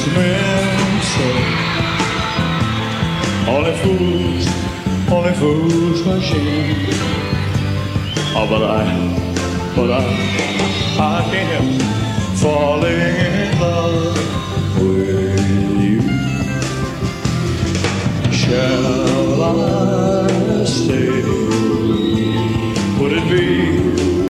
the men say. Only fools rush in. Oh, but I can't help falling in.